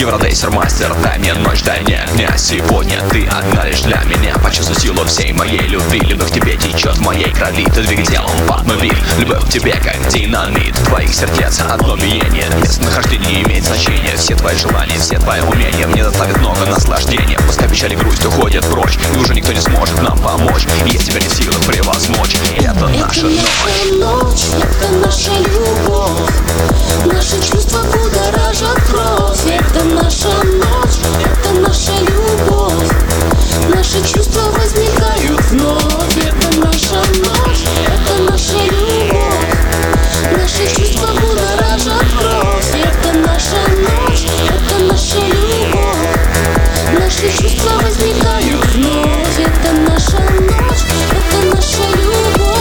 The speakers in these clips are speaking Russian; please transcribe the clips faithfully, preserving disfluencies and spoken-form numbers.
Евродейсер, мастер, дай мне ночь, дай мне огня. Сегодня ты одна лишь для меня. Почувствуй силу всей моей любви. Любовь к тебе течет в моей крови. Ты двигай телом, пармобиль. Любовь к тебе как динамит. Твоих сердец одно биение. Местонахождение не имеет значения. Все твои желания, все твои умения мне доставят много наслаждения. Пускай печаль и грусть уходят прочь, и уже никто не сможет нам помочь. Есть теперь не в силах превозмочь. Это наша ночь. Это наша любовь. Наши чувства будоражат кровь. Это наша ночь, это наша любовь. Наши чувства возникают вновь. Это наша ночь, это наша любовь. Наши чувства будоражат кровь. Это наша ночь, это наша любовь. Наши чувства возникают вновь. Это наша ночь, это наша любовь.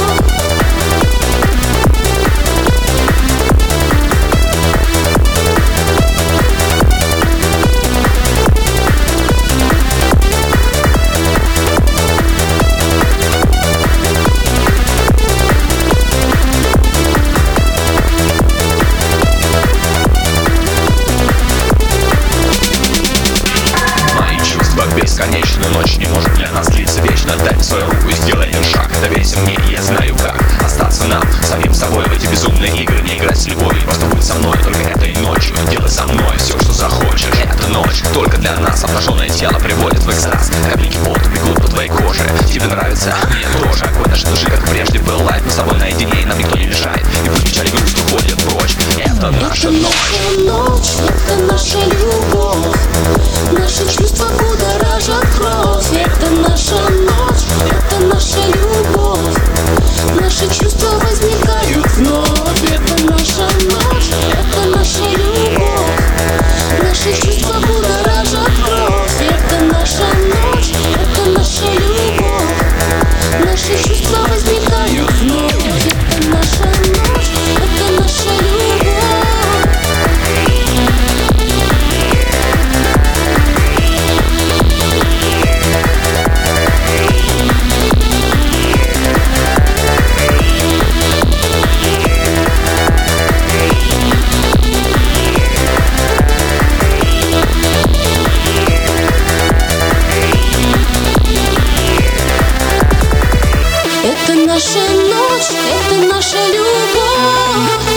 Бесконечную ночь не может для нас длиться вечно. Дай мне свою руку и сделай один шаг. Доверься мне, я знаю как остаться нам самим собой в эти безумные игры. Не играть с любовью, просто будь со мной только этой ночью. Делай со мной все, что захочешь. Эта ночь только для нас. Обнаженное тело приводит в экстаз. Капельки пота бегут по твоей коже. Тебе нравится? Мне тоже. Огонь нашей души, как прежде был лайт. Мы с тобой наедине, и нам никто не мешает. И пусть печаль и грусть уходят прочь. Это наша ночь. Это наша любовь. Наши чувства будоражат кровь. Это наша ночь, это наша любовь. Наши чувства возникают вновь. Это наша ночь, это наша любовь. Наши чувства будоражат кровь. Это наша ночь, это наша любовь. Наши чувства возникают вновь. Это наша ночь, это наша любовь. Это наша ночь, это наша любовь.